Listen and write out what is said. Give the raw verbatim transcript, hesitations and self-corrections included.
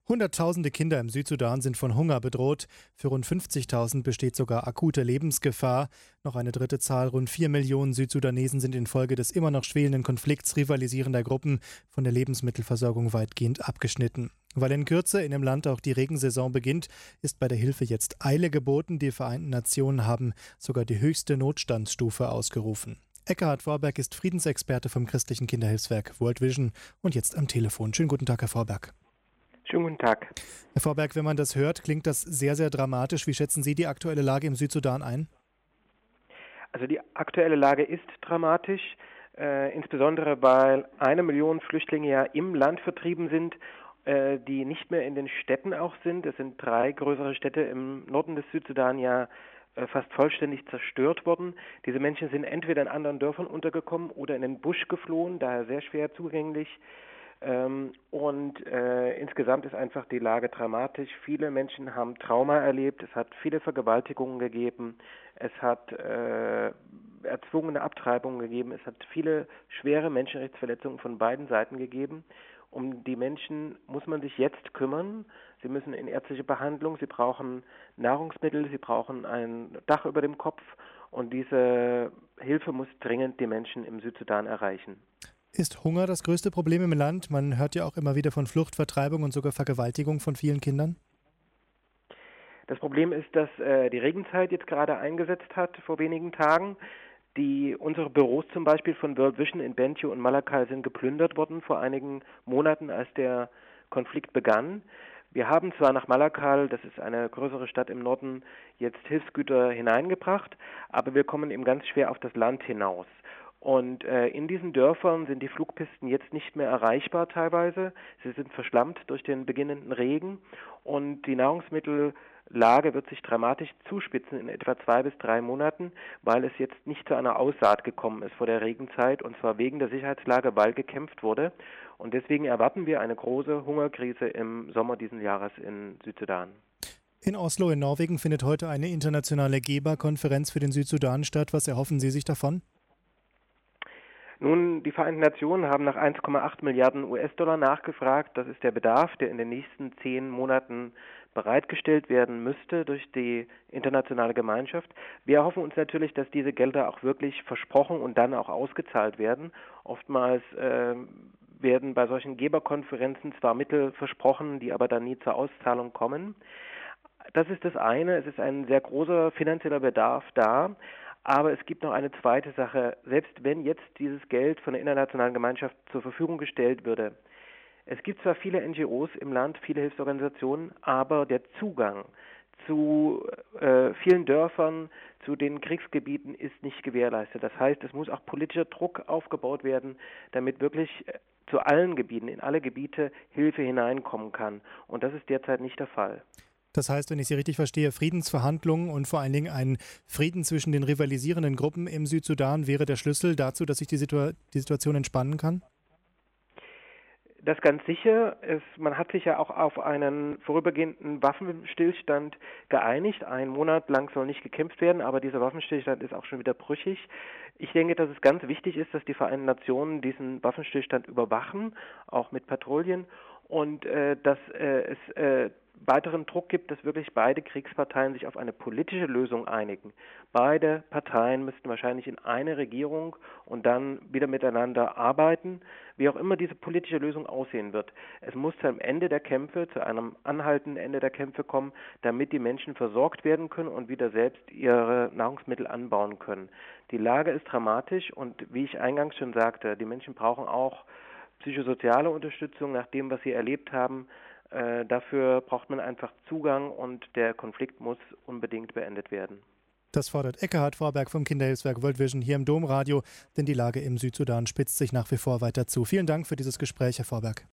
Hunderttausende Kinder im Südsudan sind von Hunger bedroht. Für rund fünfzigtausend besteht sogar akute Lebensgefahr. Noch eine dritte Zahl, rund vier Millionen Südsudanesen sind infolge des immer noch schwelenden Konflikts rivalisierender Gruppen von der Lebensmittelversorgung weitgehend abgeschnitten. Weil in Kürze in dem Land auch die Regensaison beginnt, ist bei der Hilfe jetzt Eile geboten. Die Vereinten Nationen haben sogar die höchste Notstandsstufe ausgerufen. Eckhard Vorberg ist Friedensexperte vom christlichen Kinderhilfswerk World Vision und jetzt am Telefon. Schönen guten Tag, Herr Vorberg. Schönen guten Tag. Herr Vorberg, wenn man das hört, klingt das sehr, sehr dramatisch. Wie schätzen Sie die aktuelle Lage im Südsudan ein? Also die aktuelle Lage ist dramatisch, äh, insbesondere weil eine Million Flüchtlinge ja im Land vertrieben sind, äh, die nicht mehr in den Städten auch sind. Es sind drei größere Städte im Norden des Südsudan ja äh, fast vollständig zerstört worden. Diese Menschen sind entweder in anderen Dörfern untergekommen oder in den Busch geflohen, daher sehr schwer zugänglich. Ähm, und äh, insgesamt ist einfach die Lage dramatisch. Viele Menschen haben Trauma erlebt, es hat viele Vergewaltigungen gegeben, es hat äh, erzwungene Abtreibungen gegeben, es hat viele schwere Menschenrechtsverletzungen von beiden Seiten gegeben. Um die Menschen muss man sich jetzt kümmern. Sie müssen in ärztliche Behandlung, sie brauchen Nahrungsmittel, sie brauchen ein Dach über dem Kopf und diese Hilfe muss dringend die Menschen im Südsudan erreichen. Ist Hunger das größte Problem im Land? Man hört ja auch immer wieder von Flucht, Vertreibung und sogar Vergewaltigung von vielen Kindern. Das Problem ist, dass äh, die Regenzeit jetzt gerade eingesetzt hat vor wenigen Tagen. Die, unsere Büros zum Beispiel von World Vision in Bentiu und Malakal sind geplündert worden vor einigen Monaten, als der Konflikt begann. Wir haben zwar nach Malakal, das ist eine größere Stadt im Norden, jetzt Hilfsgüter hineingebracht, aber wir kommen eben ganz schwer auf das Land hinaus. Und äh, in diesen Dörfern sind die Flugpisten jetzt nicht mehr erreichbar teilweise. Sie sind verschlammt durch den beginnenden Regen und die Nahrungsmittellage wird sich dramatisch zuspitzen in etwa zwei bis drei Monaten, weil es jetzt nicht zu einer Aussaat gekommen ist vor der Regenzeit und zwar wegen der Sicherheitslage, weil gekämpft wurde. Und deswegen erwarten wir eine große Hungerkrise im Sommer diesen Jahres in Südsudan. In Oslo in Norwegen findet heute eine internationale Geberkonferenz für den Südsudan statt. Was erhoffen Sie sich davon? Nun, die Vereinten Nationen haben nach eins Komma acht Milliarden U S-Dollar nachgefragt. Das ist der Bedarf, der in den nächsten zehn Monaten bereitgestellt werden müsste durch die internationale Gemeinschaft. Wir erhoffen uns natürlich, dass diese Gelder auch wirklich versprochen und dann auch ausgezahlt werden. Oftmals äh, werden bei solchen Geberkonferenzen zwar Mittel versprochen, die aber dann nie zur Auszahlung kommen. Das ist das eine. Es ist ein sehr großer finanzieller Bedarf da. Aber es gibt noch eine zweite Sache. Selbst wenn jetzt dieses Geld von der internationalen Gemeinschaft zur Verfügung gestellt würde, es gibt zwar viele N G Os im Land, viele Hilfsorganisationen, aber der Zugang zu äh, vielen Dörfern, zu den Kriegsgebieten ist nicht gewährleistet. Das heißt, es muss auch politischer Druck aufgebaut werden, damit wirklich zu allen Gebieten, in alle Gebiete Hilfe hineinkommen kann. Und das ist derzeit nicht der Fall. Das heißt, wenn ich Sie richtig verstehe, Friedensverhandlungen und vor allen Dingen ein Frieden zwischen den rivalisierenden Gruppen im Südsudan wäre der Schlüssel dazu, dass sich die, Situa- die Situation entspannen kann? Das ganz sicher. Es, man hat sich ja auch auf einen vorübergehenden Waffenstillstand geeinigt. Einen Monat lang soll nicht gekämpft werden, aber dieser Waffenstillstand ist auch schon wieder brüchig. Ich denke, dass es ganz wichtig ist, dass die Vereinten Nationen diesen Waffenstillstand überwachen, auch mit Patrouillen, und äh, dass äh, es äh, weiteren Druck gibt, dass wirklich beide Kriegsparteien sich auf eine politische Lösung einigen. Beide Parteien müssten wahrscheinlich in eine Regierung und dann wieder miteinander arbeiten, wie auch immer diese politische Lösung aussehen wird. Es muss zu einem Ende der Kämpfe, zu einem anhaltenden Ende der Kämpfe kommen, damit die Menschen versorgt werden können und wieder selbst ihre Nahrungsmittel anbauen können. Die Lage ist dramatisch und wie ich eingangs schon sagte, die Menschen brauchen auch psychosoziale Unterstützung nach dem, was sie erlebt haben. Äh, dafür braucht man einfach Zugang und der Konflikt muss unbedingt beendet werden. Das fordert Eckhard Vorberg vom Kinderhilfswerk World Vision hier im Domradio, denn die Lage im Südsudan spitzt sich nach wie vor weiter zu. Vielen Dank für dieses Gespräch, Herr Vorberg.